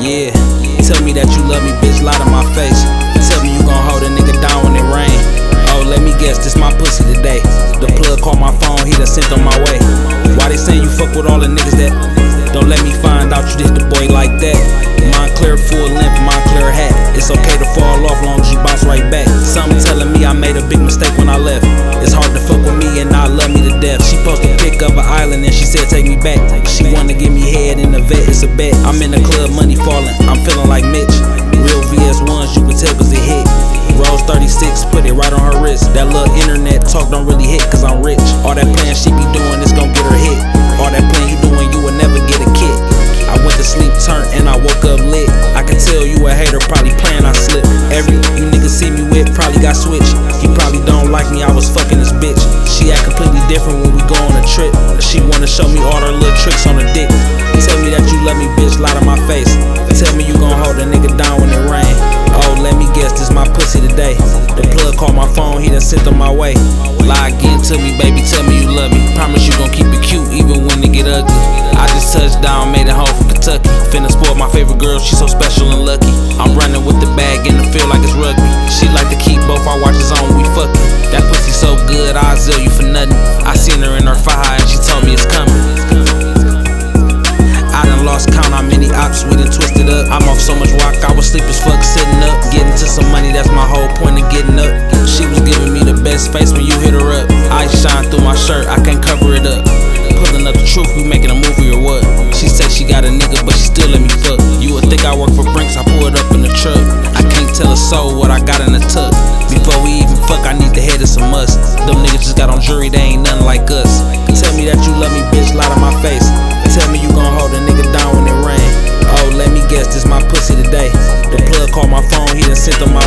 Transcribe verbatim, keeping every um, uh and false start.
Yeah, tell me that you love me, bitch, lie to my face. Tell me you gon' hold a nigga down when it rain. Oh, let me guess, this my pussy today. The plug called my phone, he done sent on my way. Why they saying you fuck with all the niggas that don't let me find out you did the boy like that? Mine clear, full length, mine clear hat. It's okay to fall off long as you bounce right back. Something telling me I made a big mistake when I left. It's hard to fuck with me and not love me to death. She posted a pic of an island and she said take me back. She wanna give me head in the vet, it's a bet. I'm in the club, money falling, I'm feeling like Mitch. Real V S ones, you can tell cause it hit. Rose thirty-six, put it right on her wrist. That little internet talk don't really hit cause I'm rich. All that playing she be doing, it's gon' get her hit. All that playing you doing, you will never get a kick. I went to sleep, turned, and I woke up lit. I can tell you a hater, probably playing I slip. Every you niggas see me with probably got switched. You probably don't like me, I was fucking this bitch. She act completely different when we go on a trip. She wanna show me all her little tricks on her dick. Tell me that you love me, bitch, lie to my face. Tell me you gon' hold a nigga down when it rain. Oh, let me guess, this my pussy today. The plug called my phone, he done sent on my way. Lie again to me, baby, tell me you love me. Promise you gon' keep it cute even when it get ugly. I just touched down, made it home from Kentucky. Finna spoil my favorite girl, she so special and lucky. I'm running with the bag in the field like it's rugby. She like to keep both our watches on when we fucking. That pussy so good, I'll sell you for nothing. I seen her in her fire and she told me it's coming. I done lost count how many ops we done twisted up. I'm off so much rock, I was sleep as fuck sitting up. Getting to some money, that's my whole point of getting up. She was giving me the best face when you hit her up. Ice shine through my shirt, I can't cover it up. Pulling up the truth, we making a movie or what? She say she got a nigga, but she still let me fuck. You would think I work for Brinks, I pull it up in the truck. I can't tell a soul what I got in the tuck. Before we even fuck, I need the head, it's a must. Them niggas just got on jury, they ain't nothing like us. Tell me that you love me, bitch, lie to my face. Tell me you gon' hold a nigga down when it rain. Oh, let me guess, this my pussy today. The plug called my phone, he done sent on my